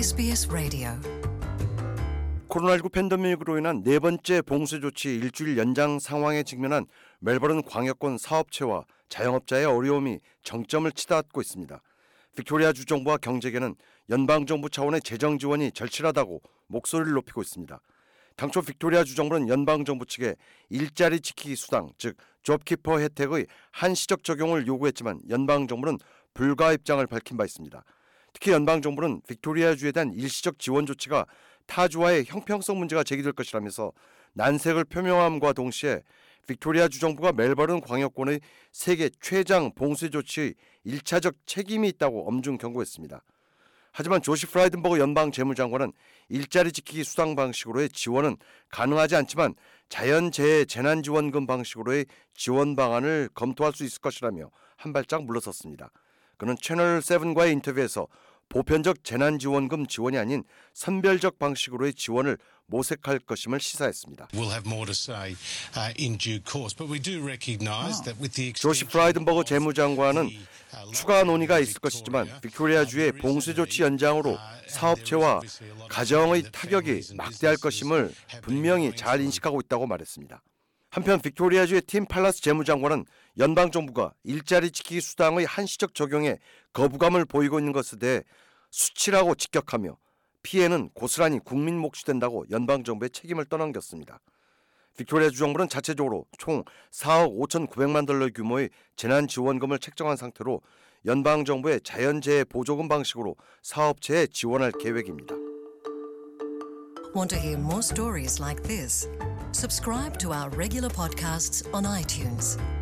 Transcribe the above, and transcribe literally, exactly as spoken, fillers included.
에스비에스 라디오. 코로나십구 팬데믹으로 인한 네 번째 봉쇄 조치 일주일 연장 상황에 직면한 멜버른 광역권 사업체와 자영업자의 어려움이 정점을 치닫고 있습니다. 빅토리아주 정부와 경제계는 연방정부 차원의 재정 지원이 절실하다고 목소리를 높이고 있습니다. 당초 빅토리아주 정부는 연방정부 측에 일자리 지키기 수당, 즉 잡키퍼 혜택의 한시적 적용을 요구했지만 연방정부는 불가 입장을 밝힌 바 있습니다. 특히 연방정부는 빅토리아주에 대한 일시적 지원 조치가 타주와의 형평성 문제가 제기될 것이라면서 난색을 표명함과 동시에 빅토리아주 정부가 멜버른 광역권의 세계 최장 봉쇄 조치의 일차적 책임이 있다고 엄중 경고했습니다. 하지만 조시 프라이든버그 연방 재무장관은 일자리 지키기 수당 방식으로의 지원은 가능하지 않지만 자연재해 재난지원금 방식으로의 지원 방안을 검토할 수 있을 것이라며 한 발짝 물러섰습니다. 그는 채널 세븐과의 인터뷰에서 보편적 재난지원금 지원이 아닌 선별적 방식으로의 지원을 모색할 것임을 시사했습니다. 조시 프라이든버그 재무장관은 추가 논의가 있을 것이지만 빅토리아주의 봉쇄 조치 연장으로 사업체와 가정의 타격이 막대할 것임을 분명히 잘 인식하고 있다고 말했습니다. 한편 빅토리아주의 팀 팔라스 재무장관은 연방정부가 일자리 지키기 수당의 한시적 적용에 거부감을 보이고 있는 것에 대해 수치라고 직격하며 피해는 고스란히 국민 몫이 된다고 연방정부의 책임을 떠넘겼습니다. 빅토리아주 정부는 자체적으로 총 사억 오천구백만 달러 규모의 재난지원금을 책정한 상태로 연방정부의 자연재해 보조금 방식으로 사업체에 지원할 계획입니다. Want to hear more stories like this? Subscribe to our regular podcasts on iTunes.